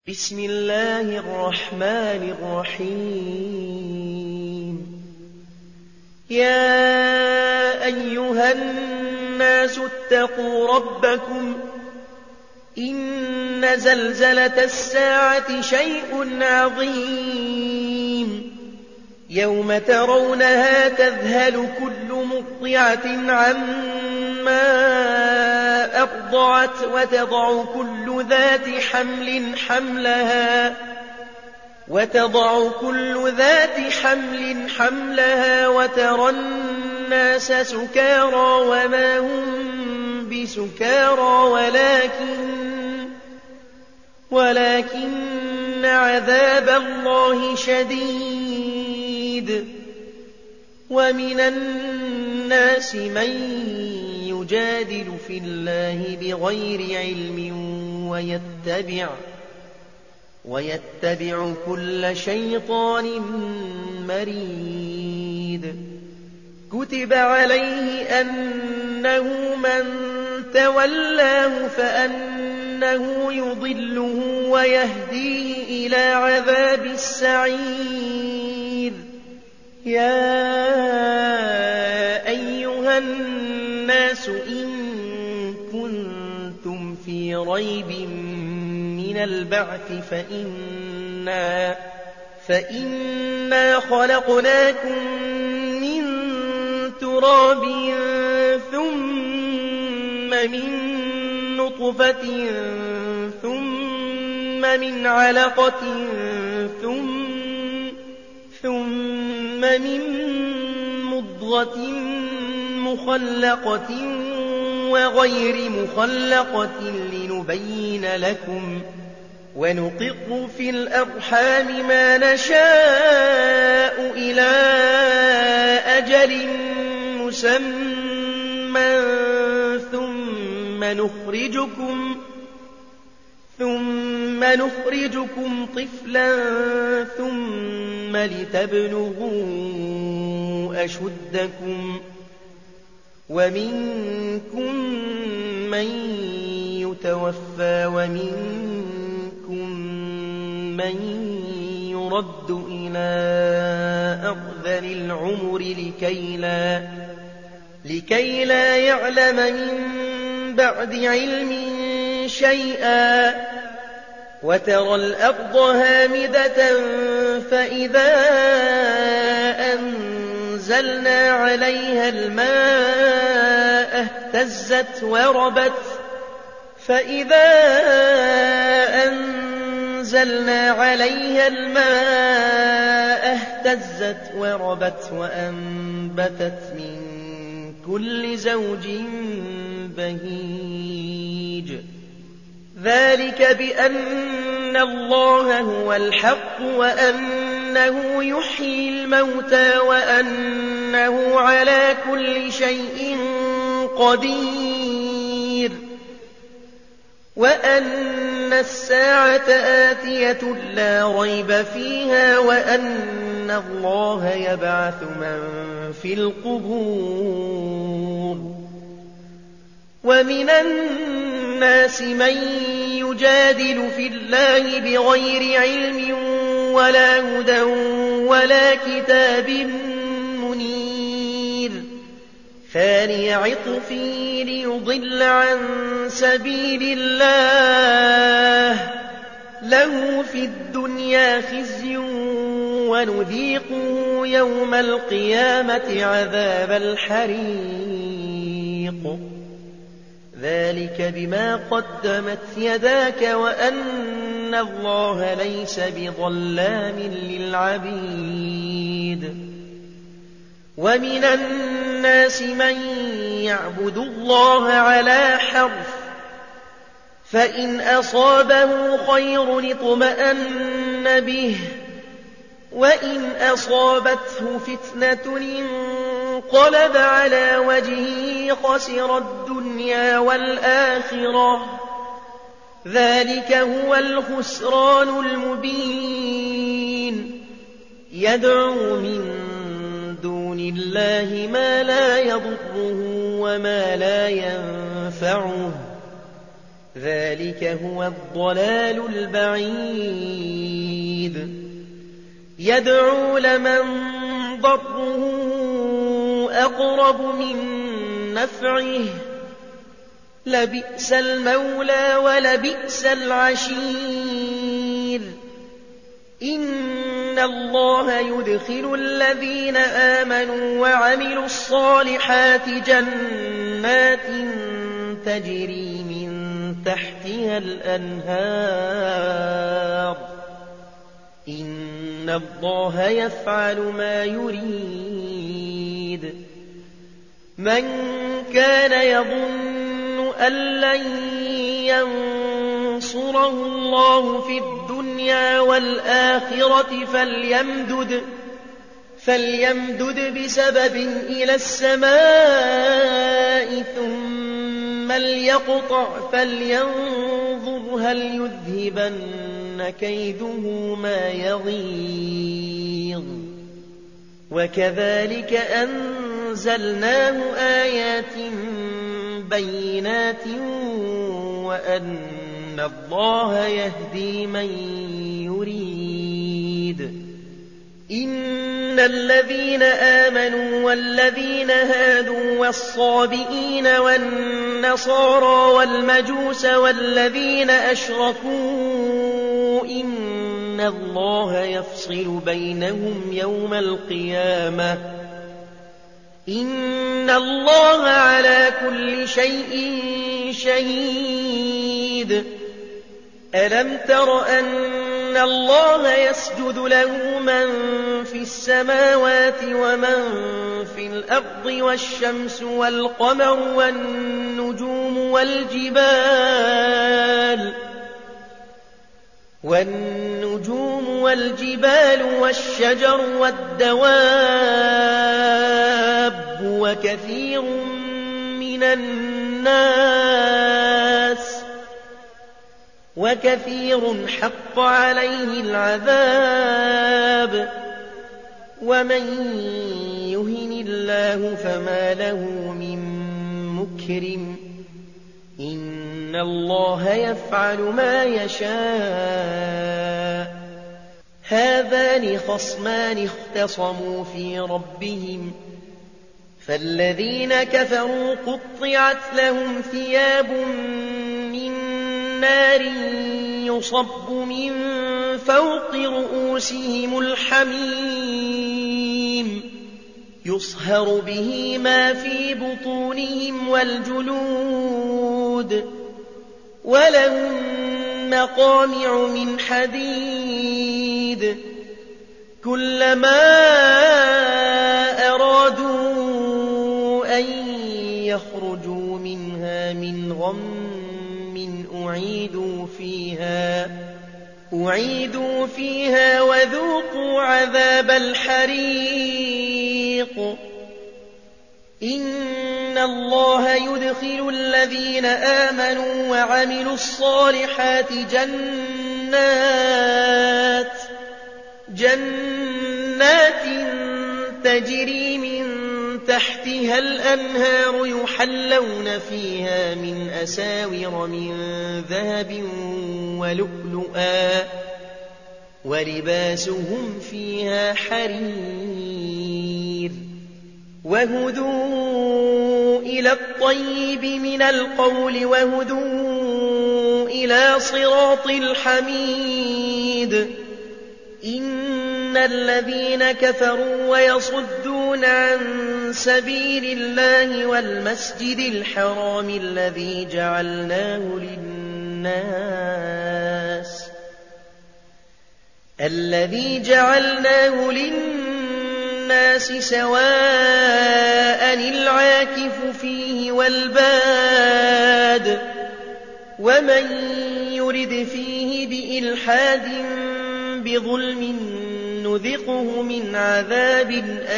بسم الله الرحمن الرحيم يا أيها الناس اتقوا ربكم إن زلزلة الساعة شيء عظيم يوم ترونها تذهل كل مرضعة عما أرضعت وتضع كل ذات حمل حملها وترى الناس سكارى وما هم بسكارى ولكن عذاب الله شديد ومن الناس من يجادل في الله بغير علم ويتبع كل شيطان مريد كتب عليه أنه من تولاه فأنه يضله ويهديه إلى عذاب السعير يا أيها الناس إن كنتم في ريب من البعث فإنا خلقناكم من تراب ثم من نطفة ثم من علقة ثم من مضغة مخلقة وغير مخلقة لنبين لكم ونقر في الأرحام ما نشاء إلى أجل مسمى ثم نخرجكم طفلا ثم لتبلغوا أشدكم ومنكم من يتوفى ومنكم من يرد إلى أرذل العمر لكي لا يعلم من بعد علم شيئا وترى الأرض هامدة فإذا أنزلنا عليها الماء اهتزت وربت وأنبتت من كل زوج بهيج ذلك بأن الله هو الحق وأنه يحيي الموتى وأنه على كل شيء قدير وأن الساعة آتية لا ريب فيها وأن الله يبعث من في القبور ومن الناس من يجادل في الله بغير علم ولا هدى ولا كتاب منير ثاني عطفه ليضل عن سبيل الله له في الدنيا خزي ونذيقه يوم القيامة عذاب الحريق ذلك بما قدمت يداك وأن الله ليس بظلام للعبيد ومن الناس من يعبد الله على حرف فإن أصابه خير اطمأن به وإن أصابته فتنة انقلب على وجهه خسر الدنيا والآخرة ذلك هو الخسران المبين يدعو من دون الله ما لا يضره وما لا ينفعه ذلك هو الضلال البعيد يدعو لمن ضره أقرب من نفعه لبئس المولى ولبئس العشير إن الله يدخل الذين آمنوا وعملوا الصالحات جنات تجري من تحتها الأنهار إن الله يفعل ما يريد من كان يظن أن لن ينصره الله في الدنيا والآخرة فليمدد بسبب إلى السماء ثم ليقطع فلينظر هل يذهبن كيده ما يغيظ وكذلك أنزلناه آيات بينات وأن الله يهدي من يريد إن الذين آمنوا والذين هادوا والصابئين والنصارى والمجوس والذين أشركوا إن الله يفصل بينهم يوم القيامة إن الله على كل شيء شهيد ألم تر أن الله يسجد له من في السماوات ومن في الأرض والشمس والقمر والنجوم والجبال والشجر والدواب وكثير من الناس وكثير حق عليه العذاب ومن يهن الله فما له من مكرم إن الله يفعل ما يشاء هذان خصمان اختصموا في ربهم فالذين كفروا قطعت لهم ثياب من نار يصب من فوق رؤوسهم الحميم يصهر به ما في بطونهم والجلود ولهم مقامع من حديد كلما أرادوا أن يخرجوا منها من غم أعيدوا فيها وذوقوا عذاب الحريق إن الله يدخل الذين آمنوا وعملوا الصالحات جنات تجري من تحتها الأنهار يحلون فيها من أساور من ذهب ولؤلؤا ولباسهم فيها حرير وهدوا إلى الطيب من القول وهدوا إلى صراط الحميد إن الذين كفروا ويصدون عن سبيل الله والمسجد الحرام الذي جعلناه للناس سواء العاكف فيه والباد ومن يرد فيه بإلحاد بظلم نذقه من عذاب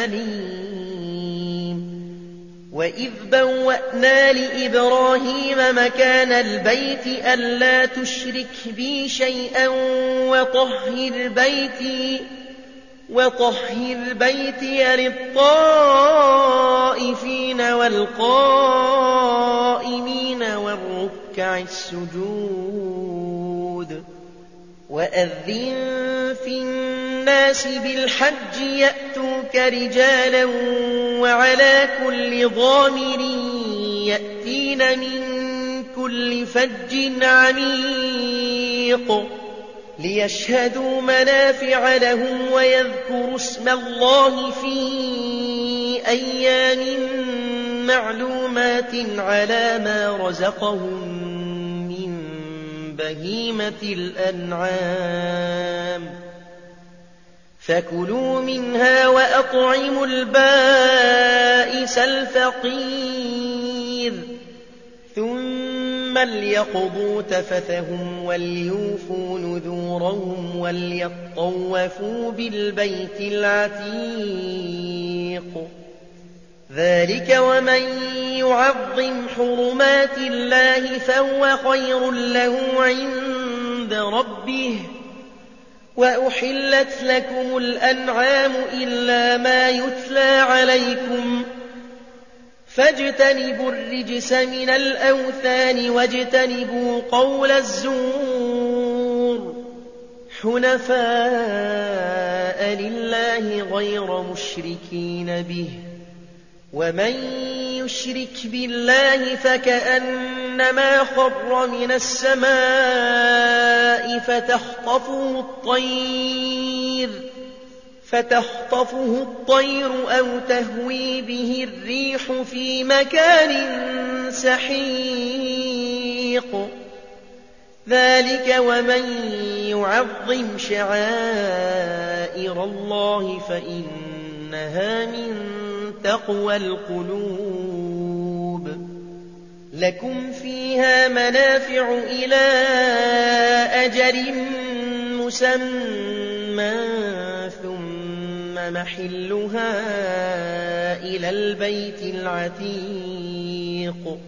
أليم وإذ بوأنا لإبراهيم مكان البيت ألا تشرك بي شيئا وطهر بيتي للطائفين والقائمين والركع ركع السجود وأذن في الناس بالحج يأتوك رجالا وعلى كل ضامر يأتين من كل فج عميق ليشهدوا منافع لهم ويذكروا اسم الله في أيام معلومات على ما رزقهم من بهيمة الأنعام فكلوا منها وأطعموا البائس الفقير ثم ليقضوا تفثهم وليوفوا نذورهم وليطوفوا بالبيت العتيق ذلك ومن يعظم حرمات الله فهو خير له عند ربه وأحلت لكم الأنعام إلا ما يتلى عليكم فاجتنبوا الرجس من الأوثان واجتنبوا قول الزور حنفاء لله غير مشركين به ومن يشرك بالله فكأنما خر من السماء فتخطفه الطير أو تهوي به الريح في مكان سحيق ذلك ومن يعظم شعائر الله فإنها من تقوى القلوب لكم فيها منافع إلى أجل مسمى ثم محلها إلى البيت العتيق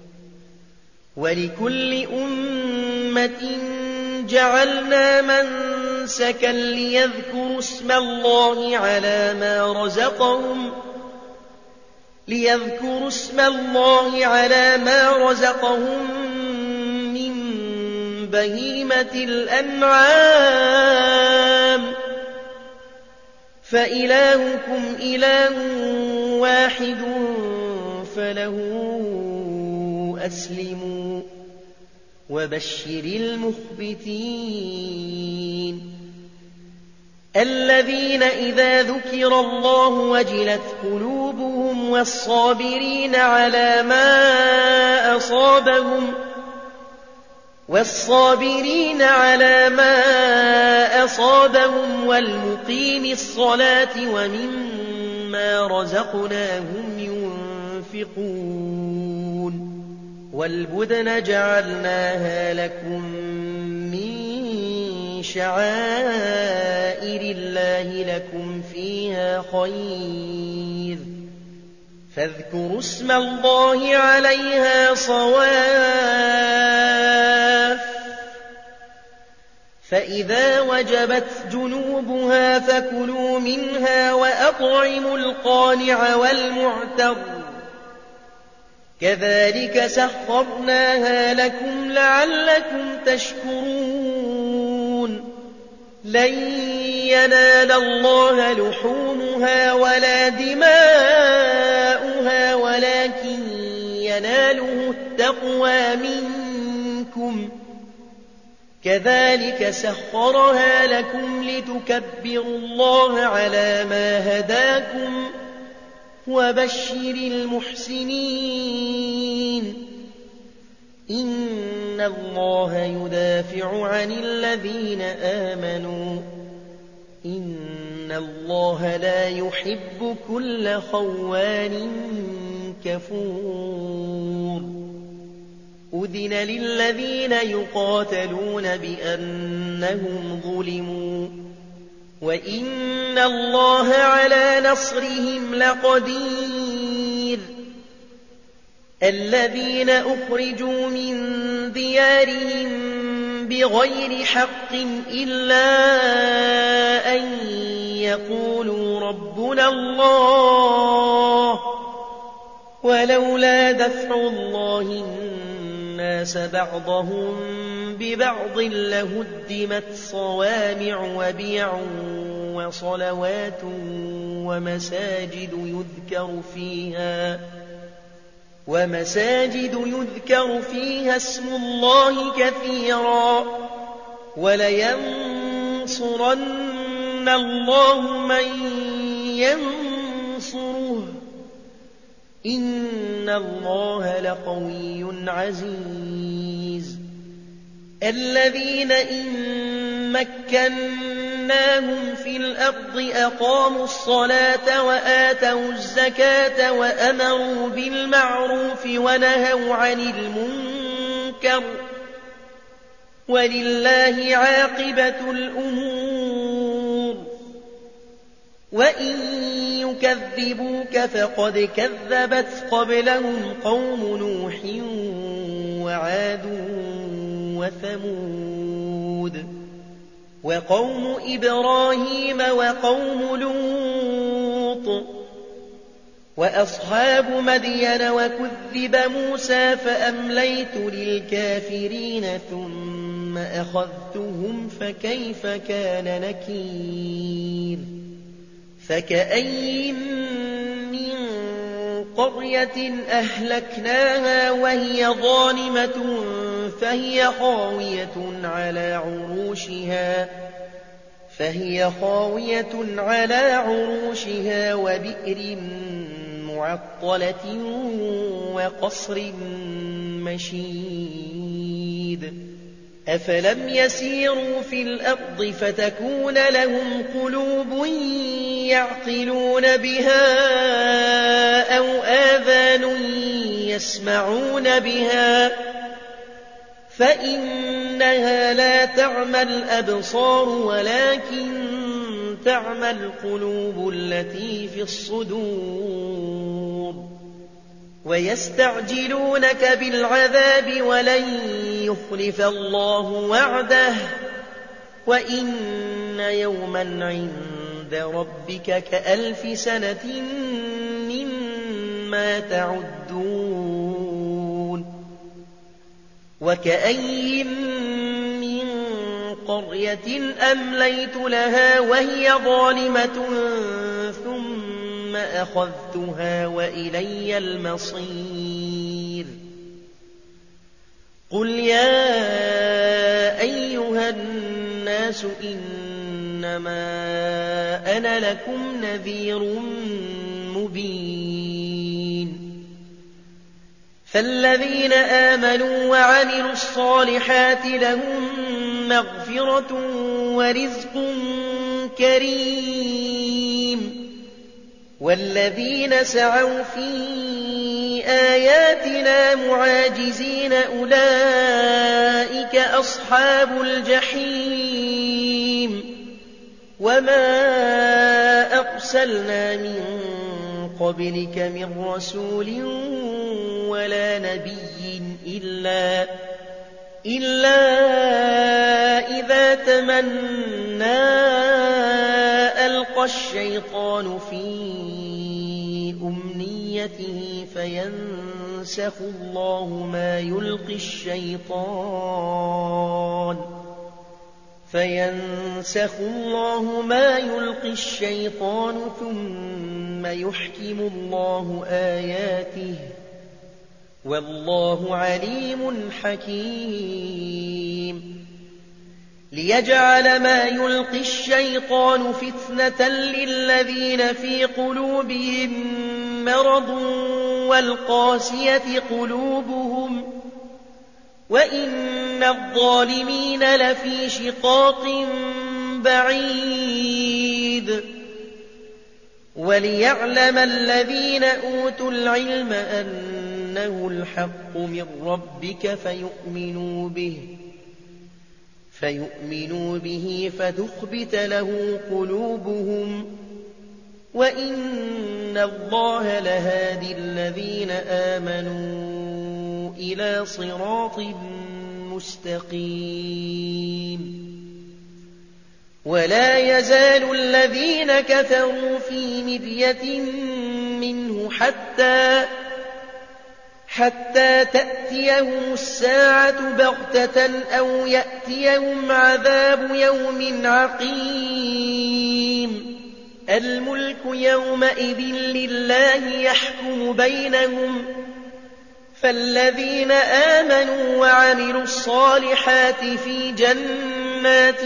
ولكل أمة جعلنا منسكا ليذكروا اسم الله على ما رزقهم من بهيمة الأنعام فإلهكم إله واحد فله أسلموا وبشر المخبتين الذين إذا ذكر الله وجلت قلوبهم والصابرين على ما أصابهم والمقيم الصلاة ومما رزقناهم ينفقون والبدن جعلناها لكم من شعائر الله لكم فيها خير فاذكروا اسم الله عليها صواف فإذا وجبت جنوبها فكلوا منها وأطعموا القانع والمعتر كذلك سخرناها لكم لعلكم تشكرون لن ينال الله لحومها ولا دماؤها ولكن يناله التقوى منكم كذلك سخرها لكم لتكبروا الله على ما هداكم وبشر المحسنين إن الله يدافع عن الذين آمنوا إن الله لا يحب كل خوان كفور أذن للذين يقاتلون بأنهم ظلموا وإن الله على نصرهم لقدير الذين أخرجوا من ديارهم بغير حق إلا أن يقولوا ربنا الله ولولا دفع الله الناس بعضهم ببعض لهدمت صوامع وبيع وصلوات ومساجد يذكر فيها اسم الله كثيرا ولينصرن الله من ينصره إن الله لقوي عزيز الذين إن مكناهم في الأرض أقاموا الصلاة وآتوا الزكاة وأمروا بالمعروف ونهوا عن المنكر ولله عاقبة الأمور وإن يكذبوك فقد كذبت قبلهم قوم نوح وعاد وثمود وقوم إبراهيم وقوم لوط وأصحاب مدين وكذب موسى فأمليت للكافرين ثم أخذتهم فكيف كان نكير فكأين من قرية أهلكناها وهي ظالمة فهي خاوية على عروشها وبئر معطلة وقصر مشيد أفلم يسيروا في الأرض فتكون لهم قلوب يعقلون بها أو آذان يسمعون بها فإنها لا تعمى الأبصار ولكن تعمى القلوب التي في الصدور ويستعجلونك بالعذاب ولن يخلف الله وعده وإن يوما عند ربك كألف سنة مما تعدون وكأين من قرية أمليت لها وهي ظالمة ثم أخذتها وإلي المصير قل يا أيها الناس إنما أنا لكم نذير مبين فالذين آمنوا وعملوا الصالحات لهم مغفرة ورزق كريم والذين سعوا في آياتنا معاجزين أولئك أصحاب الجحيم وما أرسلنا من قبلك من رسول ولا نبي إلا إذا تمنى ألقى الشيطان في أمنيته فينسخ الله ما يلقي الشيطان ثم يحكم الله آياته والله عليم حكيم ليجعل ما يلقي الشيطان فتنة للذين في قلوبهم مرض والقاسية قلوبهم وإن الظالمين لفي شقاق بعيد وليعلم الذين أوتوا العلم أنه الحق من ربك فيؤمنوا به فتخبت له قلوبهم وإن الله لهادي الذين آمنوا إلى صراط مستقيم ولا يزال الذين كفروا في مرية منه حتى تأتيهم الساعة بغتة أو يأتيهم عذاب يوم عقيم الملك يومئذ لله يحكم بينهم فالذين آمنوا وعملوا الصالحات في جنات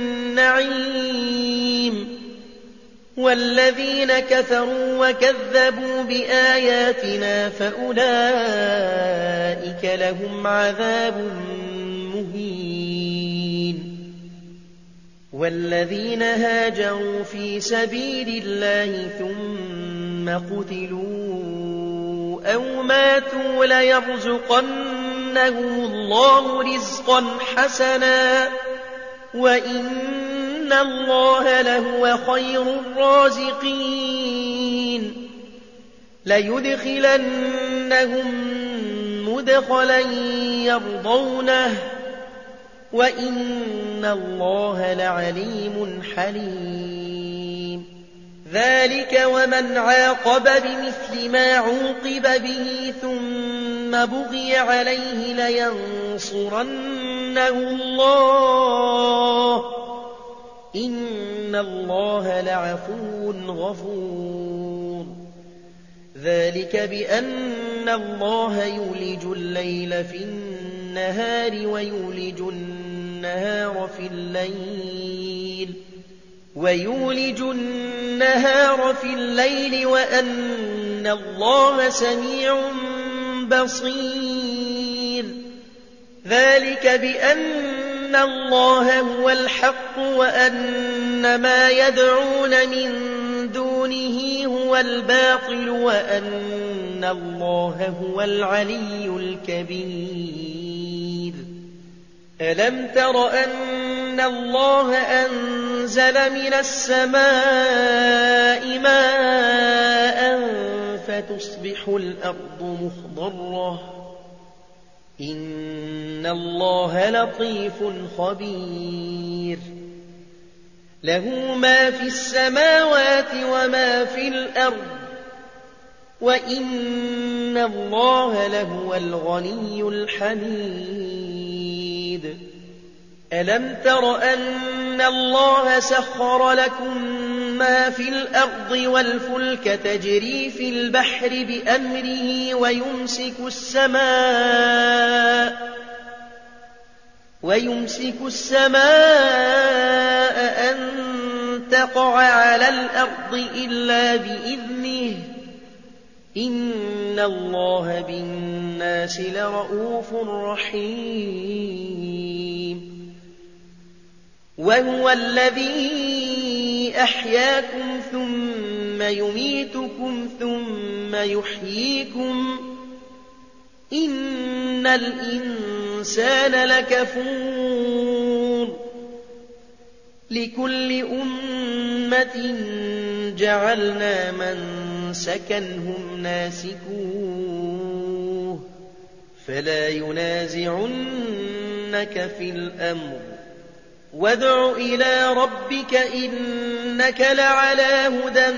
النعيم والذين كفروا وكذبوا بآياتنا فأولئك لهم عذاب مهين والذين هاجروا في سبيل الله ثم قتلوا أو ماتوا ليرزقنهم الله رزقا حسنا وإن الله لهو خير الرازقين ليدخلنهم مدخلا يرضونه وإن الله لعليم حليم ذلك ومن عاقب بمثل ما عوقب به ثم بغي عليه لينصرنه الله إن الله لعفو غفور ذلك بأن الله يولج الليل في النهار ويولج النهار في الليل وأن الله سميع بصير ذلك بأن الله هو الحق وأن ما يدعون من دونه هو الباطل وأن الله هو العلي الكبير ألم تر أن الله أنزل من السماء ماء فتصبح الأرض مخضرة إن الله لطيف خبير له ما في السماوات وما في الأرض وإن الله لهو الغني الحميد ألم تر أن الله سخر لكم ما في الأرض والفلك تجري في البحر بأمره ويمسك السماء أن تقع على الأرض إلا بإذنه إن الله بالناس لرءوف رحيم وهو الذي أحياكم ثم يميتكم ثم يحييكم إن الإنسان لكفور لكل أمة جعلنا منسكا هم ناسكوه فلا ينازعنك في الأمر وادع إلى ربك إنك لعلى هدى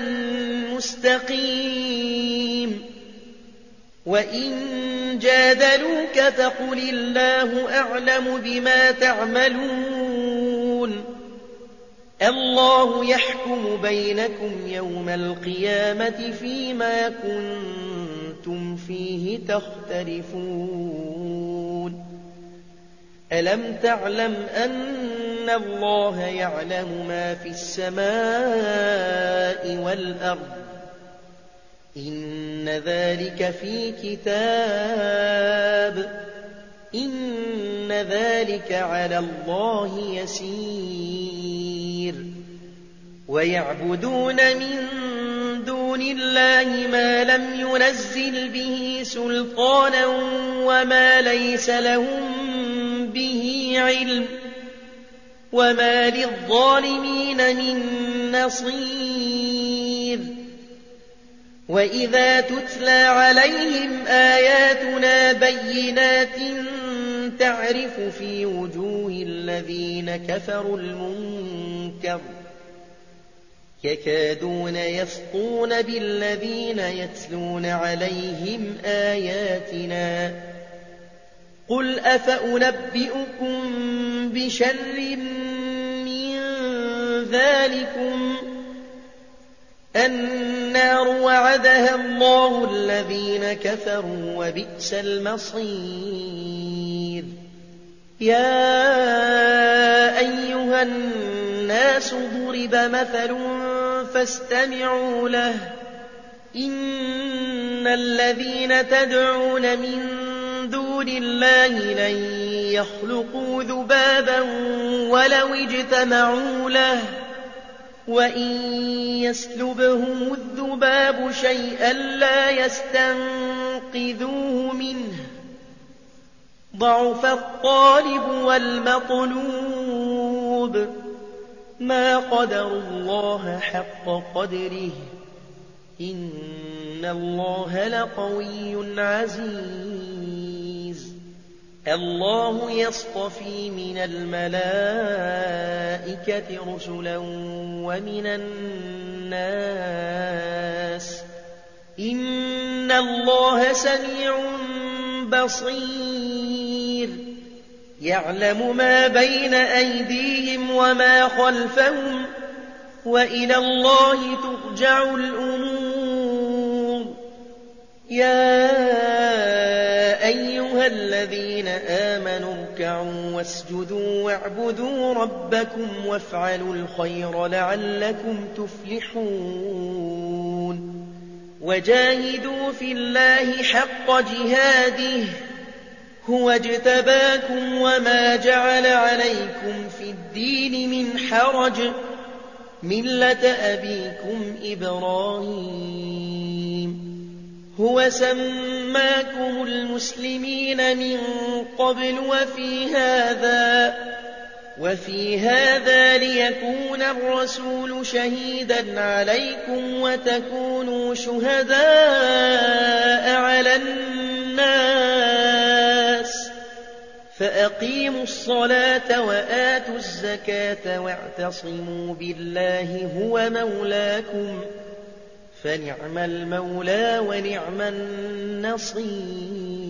مستقيم وإن جادلوك فقل الله أعلم بما تعملون الله يحكم بينكم يوم القيامة فيما كنتم فيه تختلفون ألم تعلم أن الله يعلم ما في السماء والأرض إن ذلك في كتاب إن ذلك على الله يسير ويعبدون من دون الله ما لم ينزل به سلطانا وما ليس لهم به علم وما للظالمين من نصير وإذا تتلى عليهم آياتنا بينات تعرف في وجوه الذين كفروا المنكر يكادون يسطون بالذين يتلون عليهم آياتنا قل أفأنبئكم بشر من ذلكم النار وعدها الله الذين كفروا وبئس المصير يا أيها الناس ضرب مثل فاستمعوا له إن الذين تدعون من دون الله لن يخلقوا ذبابا ولو اجتمعوا له وإن يسلبهم الذباب شيئا لا يستنقذوه منه ضعف الطالب والمطلوب ما قدروا الله حق قدره إن الله لقوي عزيز الله يصطفي من الملائكة رسلا ومن الناس إن الله سميع بصير يعلم ما بين أيديهم وما خلفهم وإلى الله ترجع الأمور يا أيها الذين آمنوا اركعوا واسجدوا واعبدوا ربكم وافعلوا الخير لعلكم تفلحون وجاهدوا في الله حق جهاده هو اجتباكم وما جعل عليكم في الدين من حرج ملة أبيكم إبراهيم هو سماكم المسلمين من قبل وفي هذا ليكون الرسول شهيدا عليكم وتكونوا شهداء على الناس فأقيموا الصلاة وآتوا الزكاة واعتصموا بالله هو مولاكم فنعم المولى ونعم النصير